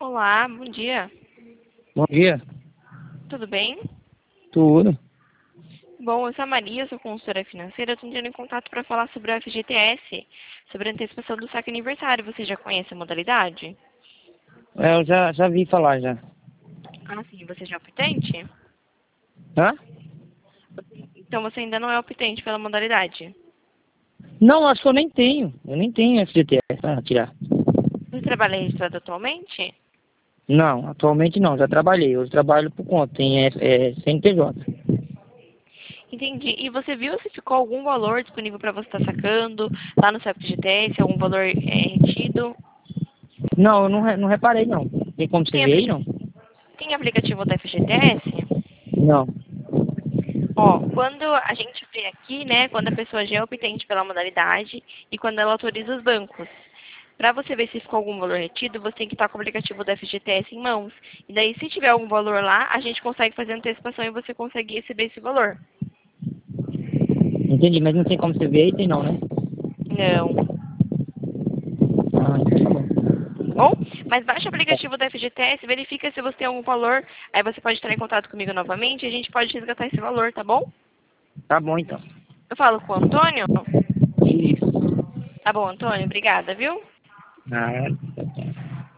Olá, bom dia. Bom dia. Tudo bem? Tudo. Bom, eu sou a Maria, sou consultora financeira. Eu estou entrando em contato para falar sobre o FGTS, sobre a antecipação do saque aniversário. Você já conhece a modalidade? Eu já vi falar já. Ah, sim. Você já é optante? Hã? Então você ainda não é optante pela modalidade. Não, acho que eu nem tenho. Eu nem tenho FGTS pra tirar. Você trabalha registrado atualmente? Não, atualmente não. Já trabalhei. Hoje trabalho por conta. Tem CNPJ. Entendi. E você viu se ficou algum valor disponível para você estar sacando lá no seu FGTS, algum valor retido? Não, eu não reparei não. Tem como você Tem, ver aí, não? tem aplicativo da FGTS? Não. Ó, quando a gente vê aqui, né, quando a pessoa já é optante pela modalidade e quando ela autoriza os bancos. Para você ver se ficou algum valor retido, você tem que estar com o aplicativo da FGTS em mãos. E daí, se tiver algum valor lá, a gente consegue fazer a antecipação e você consegue receber esse valor. Entendi, mas não tem como você ver aí, tem não, né? Não. Ah, então tá bom. Bom, mas baixa o aplicativo da FGTS, verifica se você tem algum valor, aí você pode entrar em contato comigo novamente e a gente pode resgatar esse valor, tá bom? Tá bom então. Eu falo com o Antônio? Isso. Tá bom, Antônio, obrigada, viu? Ah,